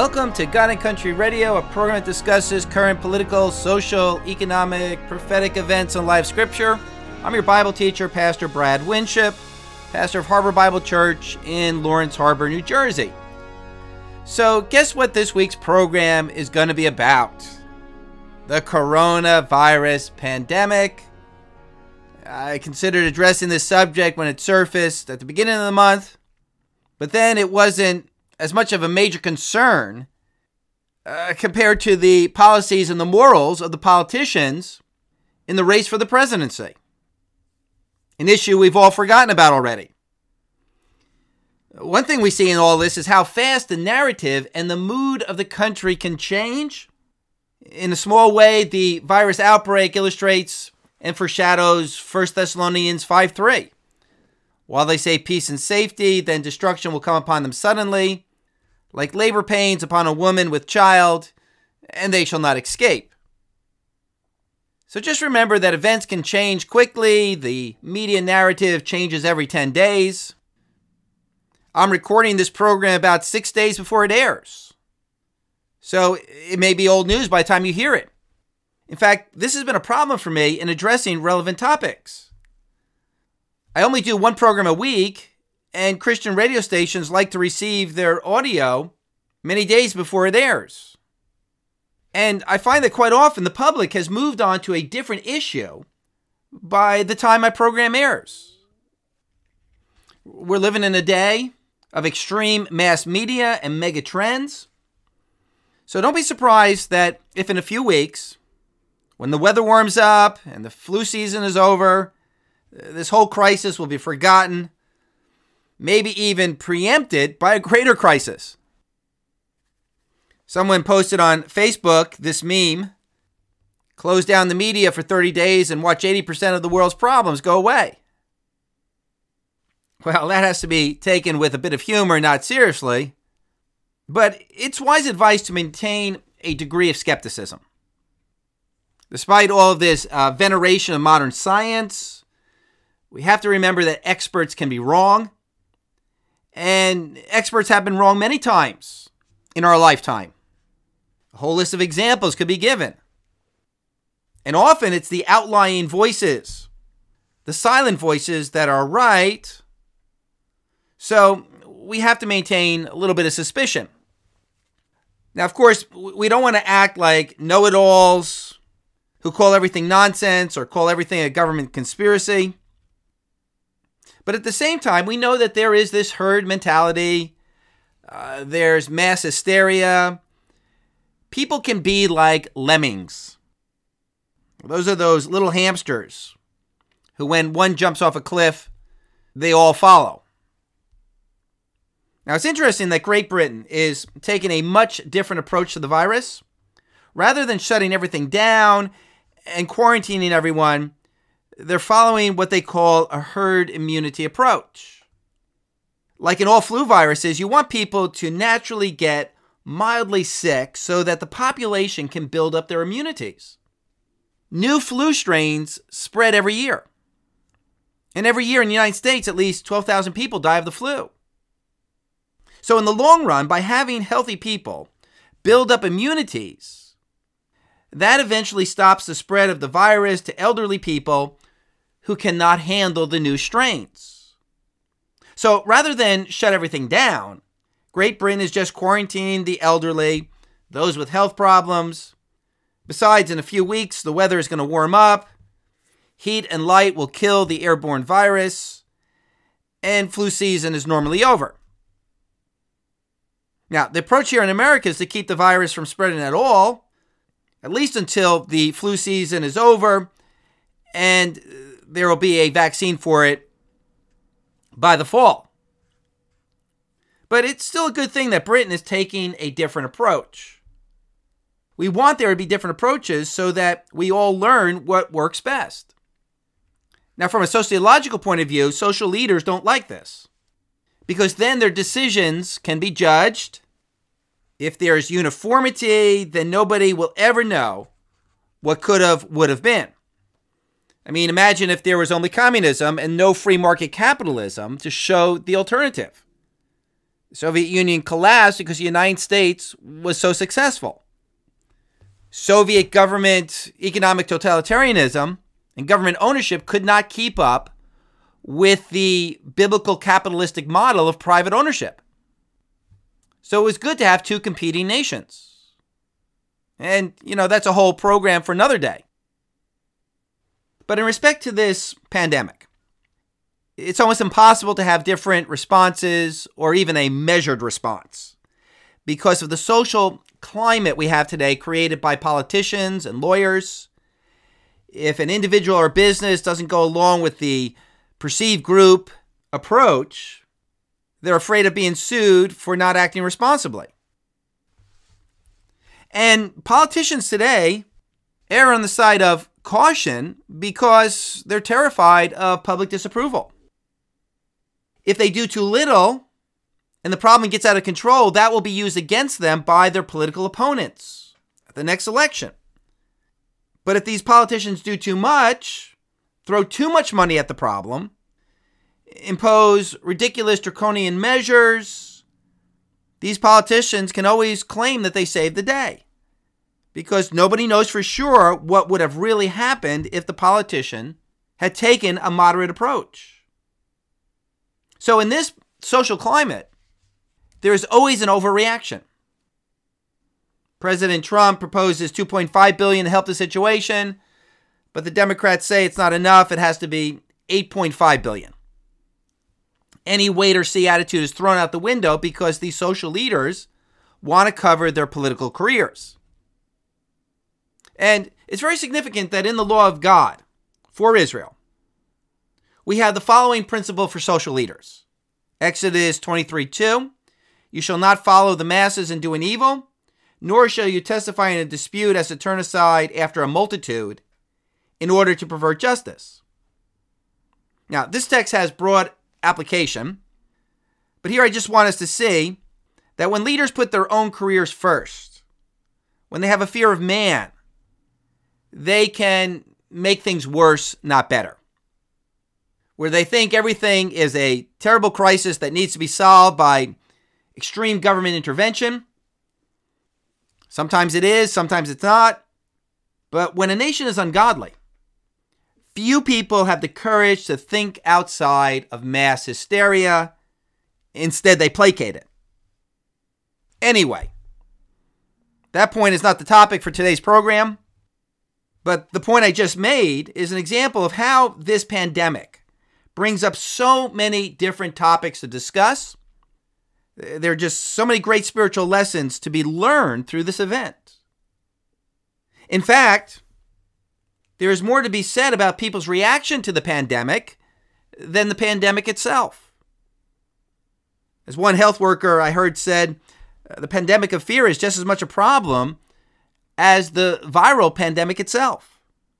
Welcome to God and Country Radio, a program that discusses current political, social, economic, prophetic events and life scripture. I'm your Bible teacher, Pastor Brad Winship, pastor of Harbor Bible Church in Lawrence Harbor, New Jersey. So guess what this week's program is going to be about? The coronavirus pandemic. I considered addressing this subject when it surfaced at the beginning of the month, but then it wasn't as much of a major concern compared to the policies and the morals of the politicians in the race for the presidency. An issue we've all forgotten about already. One thing we see in all this is how fast the narrative and the mood of the country can change. In a small way, the virus outbreak illustrates and foreshadows 1 Thessalonians 5:3. While they say peace and safety, then destruction will come upon them suddenly, like labor pains upon a woman with child, and they shall not escape. So just remember that events can change quickly. The media narrative changes every 10 days. I'm recording this program about 6 days before it airs. So it may be old news by the time you hear it. In fact, this has been a problem for me in addressing relevant topics. I only do one program a week, and Christian radio stations like to receive their audio many days before it airs. And I find that quite often the public has moved on to a different issue by the time my program airs. We're living in a day of extreme mass media and mega trends. So don't be surprised that if in a few weeks, when the weather warms up and the flu season is over, this whole crisis will be forgotten, maybe even preempted by a greater crisis. Someone posted on Facebook this meme: close down the media for 30 days and watch 80% of the world's problems go away. Well, that has to be taken with a bit of humor, not seriously, but it's wise advice to maintain a degree of skepticism. Despite all of this veneration of modern science, we have to remember that experts can be wrong, and experts have been wrong many times in our lifetime. A whole list of examples could be given. And often it's the outlying voices, the silent voices that are right. So we have to maintain a little bit of suspicion. Now, of course, we don't want to act like know-it-alls who call everything nonsense or call everything a government conspiracy. But at the same time, we know that there is this herd mentality. There's mass hysteria. People can be like lemmings. Those are those little hamsters who, when one jumps off a cliff, they all follow. Now, it's interesting that Great Britain is taking a much different approach to the virus. Rather than shutting everything down and quarantining everyone, they're following what they call a herd immunity approach. Like in all flu viruses, you want people to naturally get mildly sick so that the population can build up their immunities. New flu strains spread every year. And every year in the United States, at least 12,000 people die of the flu. So in the long run, by having healthy people build up immunities, that eventually stops the spread of the virus to elderly people who cannot handle the new strains. So rather than shut everything down, Great Britain is just quarantining the elderly, those with health problems. Besides, in a few weeks, the weather is going to warm up. Heat and light will kill the airborne virus, and flu season is normally over. Now, the approach here in America is to keep the virus from spreading at all, at least until the flu season is over, and there will be a vaccine for it by the fall. But it's still a good thing that Britain is taking a different approach. We want there to be different approaches so that we all learn what works best. Now, from a sociological point of view, social leaders don't like this, because then their decisions can be judged. If there's uniformity, then nobody will ever know what could have, would have been. I mean, imagine if there was only communism and no free market capitalism to show the alternative. The Soviet Union collapsed because the United States was so successful. Soviet government economic totalitarianism and government ownership could not keep up with the biblical capitalistic model of private ownership. So it was good to have two competing nations. And, that's a whole program for another day. But in respect to this pandemic, it's almost impossible to have different responses or even a measured response because of the social climate we have today created by politicians and lawyers. If an individual or business doesn't go along with the perceived group approach, they're afraid of being sued for not acting responsibly. And politicians today err on the side of caution because they're terrified of public disapproval. If they do too little and the problem gets out of control, that will be used against them by their political opponents at the next election. But if these politicians do too much, throw too much money at the problem, impose ridiculous draconian measures, these politicians can always claim that they saved the day because nobody knows for sure what would have really happened if the politician had taken a moderate approach. So in this social climate, there is always an overreaction. President Trump proposes $2.5 billion to help the situation, but the Democrats say it's not enough. It has to be $8.5 billion. Any wait or see attitude is thrown out the window because these social leaders want to cover their political careers. And it's very significant that in the law of God for Israel, we have the following principle for social leaders. Exodus 23:2, you shall not follow the masses in doing evil, nor shall you testify in a dispute as to turn aside after a multitude in order to pervert justice. Now, this text has broad application, but here I just want us to see that when leaders put their own careers first, when they have a fear of man, they can make things worse, not better. Where they think everything is a terrible crisis that needs to be solved by extreme government intervention. Sometimes it is, sometimes it's not. But when a nation is ungodly, few people have the courage to think outside of mass hysteria. Instead, they placate it. Anyway, that point is not the topic for today's program. But the point I just made is an example of how this pandemic brings up so many different topics to discuss. There are just so many great spiritual lessons to be learned through this event. In fact, there is more to be said about people's reaction to the pandemic than the pandemic itself. As one health worker I heard said, the pandemic of fear is just as much a problem as the viral pandemic itself.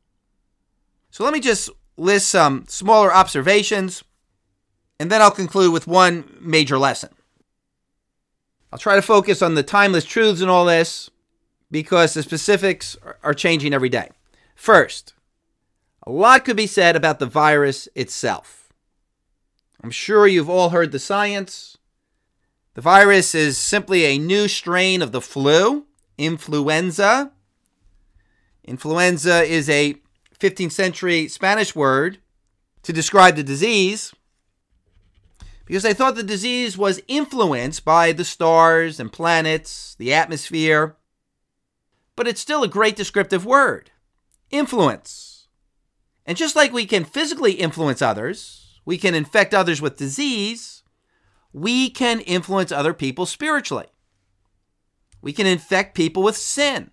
So let me just list some smaller observations, and then I'll conclude with one major lesson. I'll try to focus on the timeless truths in all this because the specifics are changing every day. First, a lot could be said about the virus itself. I'm sure you've all heard the science. The virus is simply a new strain of the flu, influenza. Influenza is a 15th century Spanish word to describe the disease because they thought the disease was influenced by the stars and planets, the atmosphere. But it's still a great descriptive word, influence. And just like we can physically influence others, we can infect others with disease, we can influence other people spiritually. We can infect people with sin.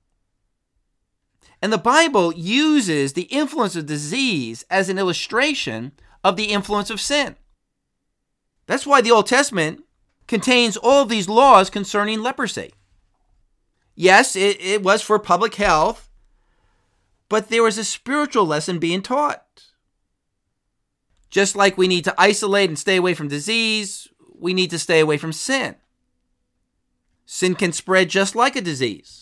And the Bible uses the influence of disease as an illustration of the influence of sin. That's why the Old Testament contains all of these laws concerning leprosy. Yes, it was for public health, but there was a spiritual lesson being taught. Just like we need to isolate and stay away from disease, we need to stay away from sin. Sin can spread just like a disease.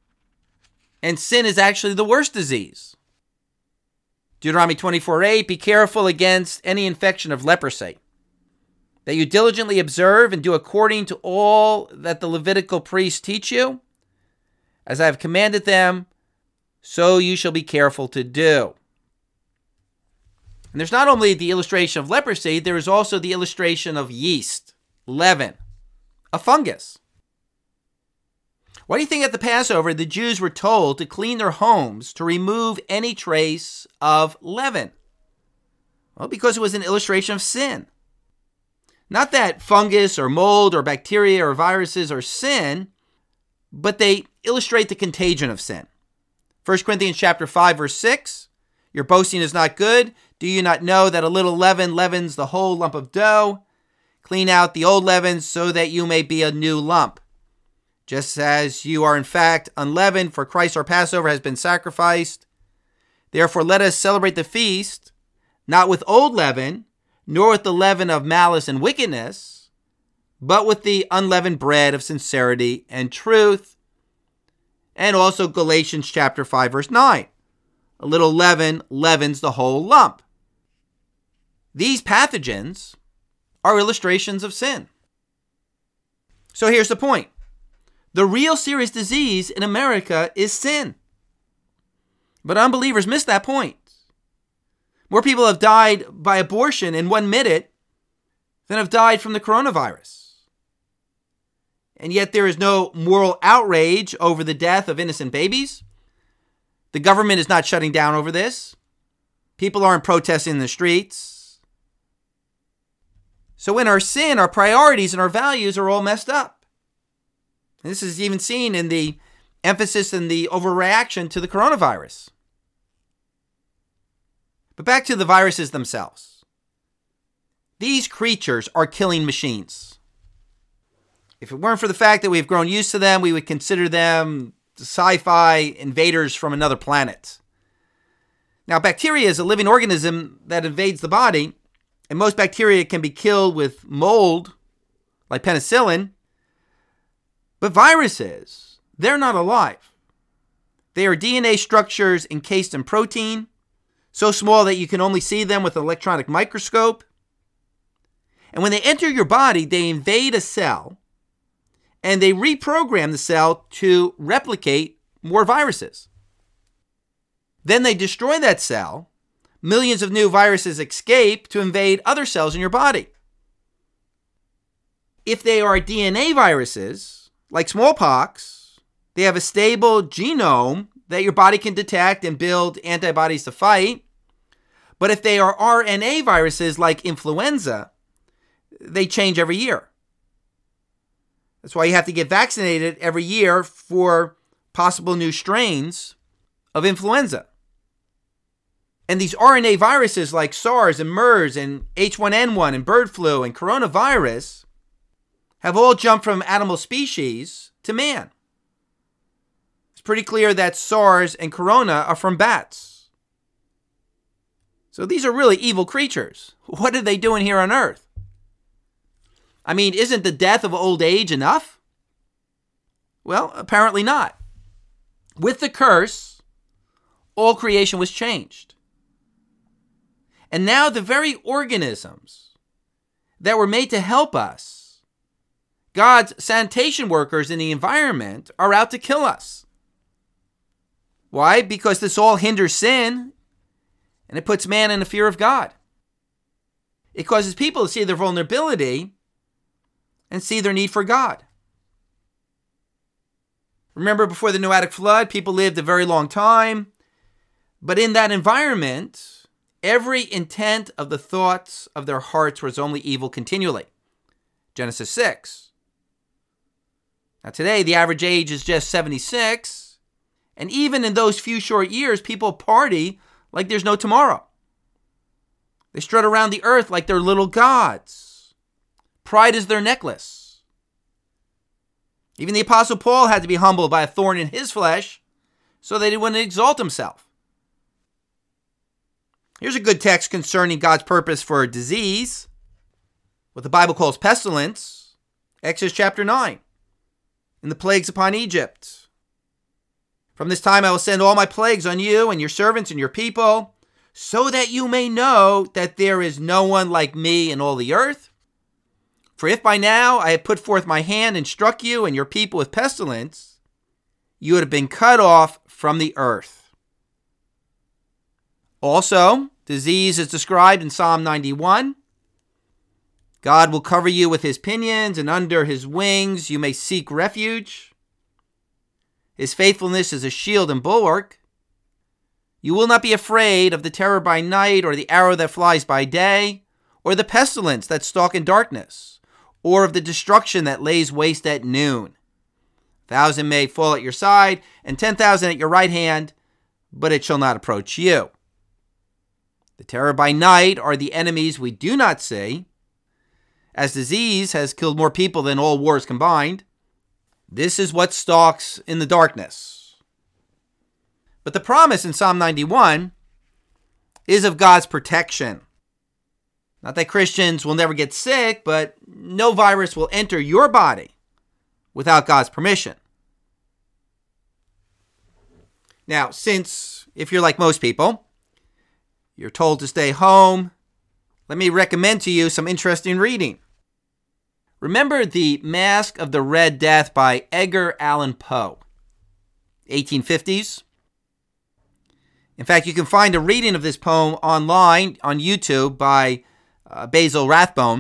And sin is actually the worst disease. Deuteronomy 24:8, be careful against any infection of leprosy. that you diligently observe and do according to all that the Levitical priests teach you, as I have commanded them, so you shall be careful to do. And there's not only the illustration of leprosy, there is also the illustration of yeast, leaven, a fungus. Why do you think at the Passover the Jews were told to clean their homes to remove any trace of leaven? Well, because it was an illustration of sin. Not that fungus or mold or bacteria or viruses are sin, but they illustrate the contagion of sin. 1 Corinthians chapter 5, verse 6, your boasting is not good. Do you not know that a little leaven leavens the whole lump of dough? Clean out the old leaven so that you may be a new lump. Just as you are in fact unleavened, for Christ our Passover has been sacrificed. Therefore let us celebrate the feast, not with old leaven, nor with the leaven of malice and wickedness, but with the unleavened bread of sincerity and truth. And also Galatians chapter 5, verse 9. A little leaven leavens the whole lump. These pathogens are illustrations of sin. So here's the point. The real serious disease in America is sin. But unbelievers miss that point. More people have died by abortion in 1 minute than have died from the coronavirus. And yet there is no moral outrage over the death of innocent babies. The government is not shutting down over this. People aren't protesting in the streets. So in our sin, our priorities and our values are all messed up. And this is even seen in the emphasis and the overreaction to the coronavirus. But back to the viruses themselves. These creatures are killing machines. If it weren't for the fact that we've grown used to them, we would consider them sci-fi invaders from another planet. Now, bacteria is a living organism that invades the body, and most bacteria can be killed with mold, like penicillin. But viruses, they're not alive. They are DNA structures encased in protein, so small that you can only see them with an electron microscope. And when they enter your body, they invade a cell, and they reprogram the cell to replicate more viruses. Then they destroy that cell. Millions of new viruses escape to invade other cells in your body. If they are DNA viruses, like smallpox, they have a stable genome that your body can detect and build antibodies to fight. But if they are RNA viruses like influenza, they change every year. That's why you have to get vaccinated every year for possible new strains of influenza. And these RNA viruses like SARS and MERS and H1N1 and bird flu and coronavirus have all jumped from animal species to man. It's pretty clear that SARS and corona are from bats. So these are really evil creatures. What are they doing here on Earth? I mean, isn't the death of old age enough? Well, apparently not. With the curse, all creation was changed. And now the very organisms that were made to help us, God's sanitation workers in the environment, are out to kill us. Why? Because this all hinders sin, and it puts man in the fear of God. It causes people to see their vulnerability and see their need for God. Remember, before the Noahic flood, people lived a very long time. But in that environment, every intent of the thoughts of their hearts was only evil continually. Genesis 6. Now today, the average age is just 76. And even in those few short years, people party like there's no tomorrow. They strut around the earth like they're little gods. Pride is their necklace. Even the Apostle Paul had to be humbled by a thorn in his flesh so that he wouldn't exalt himself. Here's a good text concerning God's purpose for disease, what the Bible calls pestilence. Exodus chapter 9. And the plagues upon Egypt. From this time I will send all my plagues on you and your servants and your people, so that you may know that there is no one like me in all the earth. For if by now I had put forth my hand and struck you and your people with pestilence, you would have been cut off from the earth. Also, disease is described in Psalm 91. God will cover you with his pinions, and under his wings you may seek refuge. His faithfulness is a shield and bulwark. You will not be afraid of the terror by night, or the arrow that flies by day, or the pestilence that stalks in darkness, or of the destruction that lays waste at noon. 1,000 may fall at your side, and 10,000 at your right hand, but it shall not approach you. The terror by night are the enemies we do not see. As disease has killed more people than all wars combined, this is what stalks in the darkness. But the promise in Psalm 91 is of God's protection. Not that Christians will never get sick, but no virus will enter your body without God's permission. Now, since, if you're like most people, you're told to stay home, let me recommend to you some interesting reading. Remember The Masque of the Red Death by Edgar Allan Poe, 1850s? In fact, you can find a reading of this poem online on YouTube by Basil Rathbone.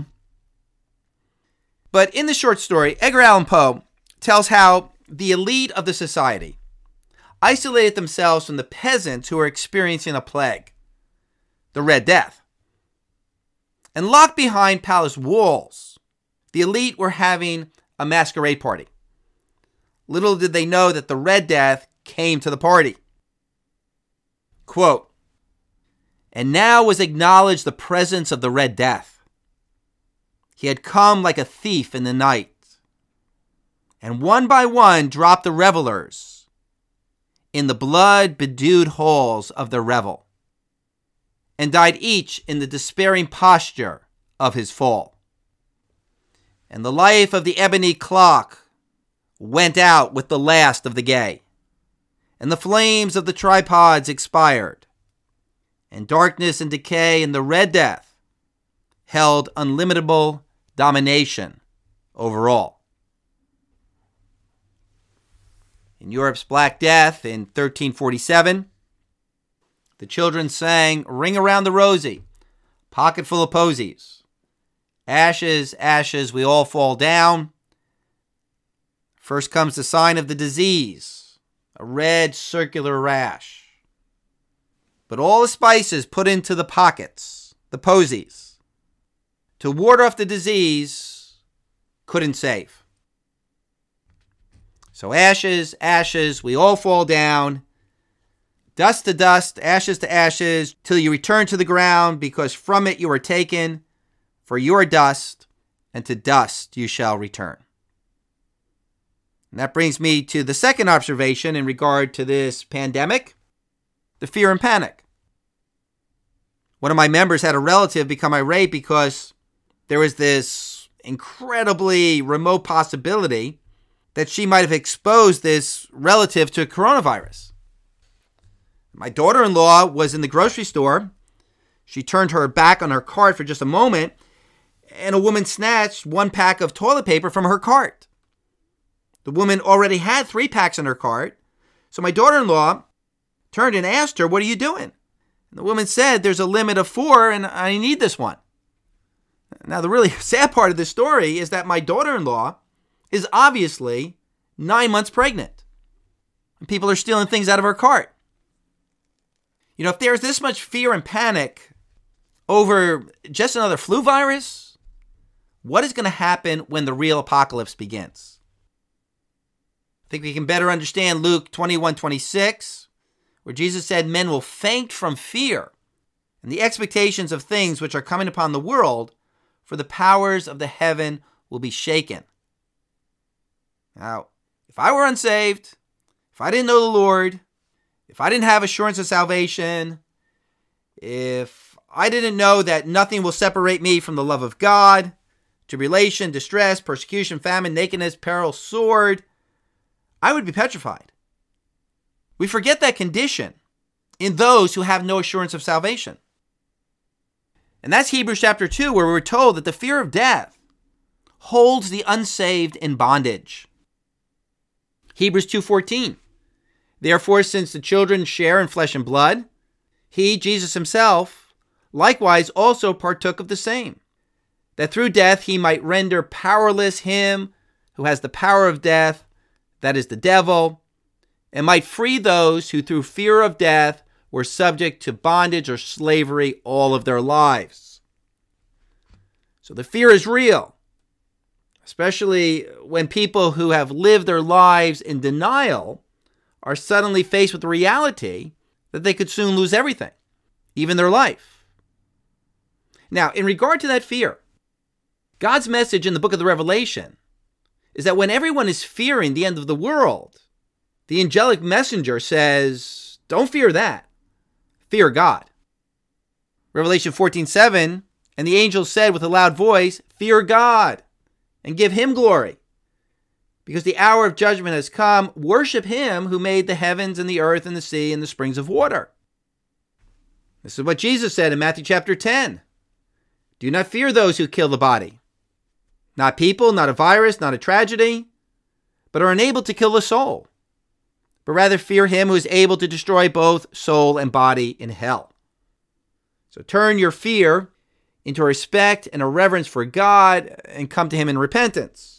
But in the short story, Edgar Allan Poe tells how the elite of the society isolated themselves from the peasants who were experiencing a plague, the Red Death. And locked behind palace walls, the elite were having a masquerade party. Little did they know that the Red Death came to the party. Quote, "And now was acknowledged the presence of the Red Death. He had come like a thief in the night. And one by one dropped the revelers in the blood-bedewed halls of their revel, and died each in the despairing posture of his fall. And the life of the ebony clock went out with the last of the gay, and the flames of the tripods expired, and darkness and decay and the Red Death held unlimitable domination over all." In Europe's Black Death in 1347, the children sang "Ring Around the Rosie," "Pocket Full of Posies." Ashes, ashes, we all fall down. First comes the sign of the disease, a red circular rash. But all the spices put into the pockets, the posies, to ward off the disease, couldn't save. So ashes, ashes, we all fall down. Dust to dust, ashes to ashes, till you return to the ground, because from it you are taken. For you are dust, and to dust you shall return. And that brings me to the second observation in regard to this pandemic, the fear and panic. One of my members had a relative become irate because there was this incredibly remote possibility that she might have exposed this relative to coronavirus. My daughter-in-law was in the grocery store. She turned her back on her cart for just a moment, and a woman snatched one pack of toilet paper from her cart. The woman already had 3 packs in her cart, so my daughter-in-law turned and asked her, "What are you doing?" And the woman said, "There's a limit of 4, and I need this one." Now, the really sad part of this story is that my daughter-in-law is obviously 9 months pregnant, and people are stealing things out of her cart. You know, if there's this much fear and panic over just another flu virus, what is going to happen when the real apocalypse begins? I think we can better understand Luke 21:26, where Jesus said men will faint from fear and the expectations of things which are coming upon the world, for the powers of the heaven will be shaken. Now, if I were unsaved, if I didn't know the Lord, if I didn't have assurance of salvation, if I didn't know that nothing will separate me from the love of God, tribulation, distress, persecution, famine, nakedness, peril, sword, I would be petrified. We forget that condition in those who have no assurance of salvation. And that's Hebrews chapter 2, where we're told that the fear of death holds the unsaved in bondage. Hebrews 2:14. Therefore, since the children share in flesh and blood, he, Jesus himself, likewise also partook of the same, that through death he might render powerless him who has the power of death, that is the devil, and might free those who through fear of death were subject to bondage or slavery all of their lives. So the fear is real, especially when people who have lived their lives in denial are suddenly faced with the reality that they could soon lose everything, even their life. Now, in regard to that fear, God's message in the book of the Revelation is that when everyone is fearing the end of the world, the angelic messenger says, don't fear that. Fear God. Revelation 14:7, and the angel said with a loud voice, fear God and give him glory, because the hour of judgment has come. Worship him who made the heavens and the earth and the sea and the springs of water. This is what Jesus said in Matthew chapter 10. Do not fear those who kill the body. Not people, not a virus, not a tragedy, but are unable to kill the soul. But rather fear him who is able to destroy both soul and body in hell. So turn your fear into a respect and a reverence for God and come to him in repentance.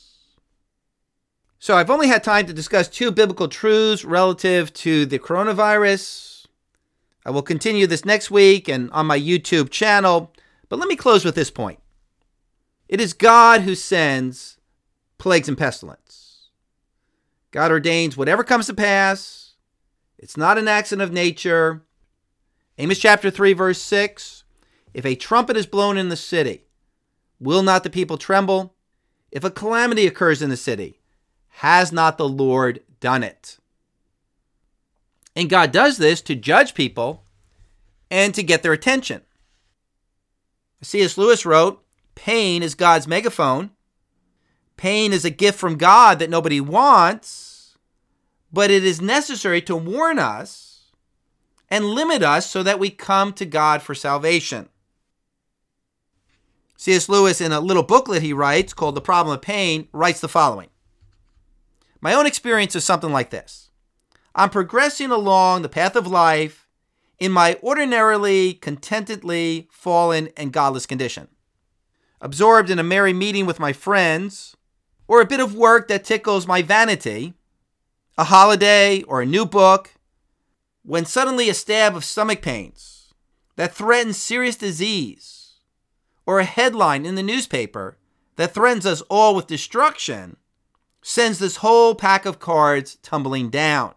So I've only had time to discuss 2 biblical truths relative to the coronavirus. I will continue this next week and on my YouTube channel, but let me close with this point. It is God who sends plagues and pestilence. God ordains whatever comes to pass. It's not an accident of nature. Amos chapter 3, verse 6, if a trumpet is blown in the city, will not the people tremble? If a calamity occurs in the city, has not the Lord done it? And God does this to judge people and to get their attention. C.S. Lewis wrote, pain is God's megaphone. Pain is a gift from God that nobody wants, but it is necessary to warn us and limit us so that we come to God for salvation. C.S. Lewis, in a little booklet he writes called The Problem of Pain, writes the following. My own experience is something like this. I'm progressing along the path of life in my ordinarily, contentedly fallen and godless condition. Absorbed in a merry meeting with my friends, or a bit of work that tickles my vanity, a holiday or a new book, when suddenly a stab of stomach pains that threatens serious disease, or a headline in the newspaper that threatens us all with destruction, sends this whole pack of cards tumbling down.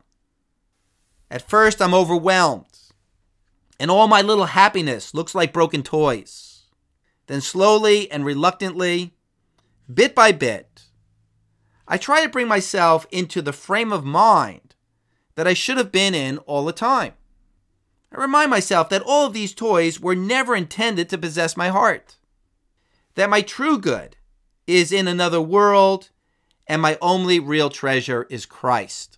At first, I'm overwhelmed, and all my little happiness looks like broken toys. Then slowly and reluctantly, bit by bit, I try to bring myself into the frame of mind that I should have been in all the time. I remind myself that all of these toys were never intended to possess my heart, that my true good is in another world, and my only real treasure is Christ.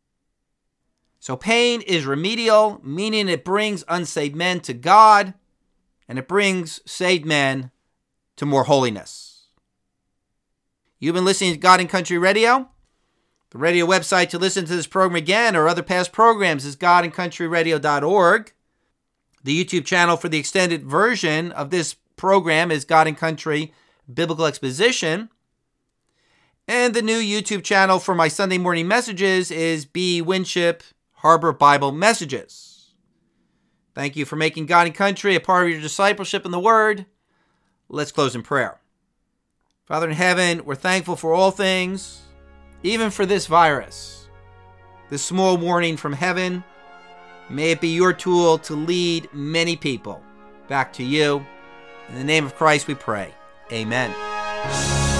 So pain is remedial, meaning it brings unsaved men to God, and it brings saved men to more holiness. You've been listening to God and Country Radio. The radio website to listen to this program again or other past programs is godandcountryradio.org. The YouTube channel for the extended version of this program is God and Country Biblical Exposition. And the new YouTube channel for my Sunday morning messages is B. Winship Harbor Bible Messages. Thank you for making God and Country a part of your discipleship in the Word. Let's close in prayer. Father in heaven, we're thankful for all things, even for this virus. This small warning from heaven, may it be your tool to lead many people back to you. In the name of Christ we pray. Amen.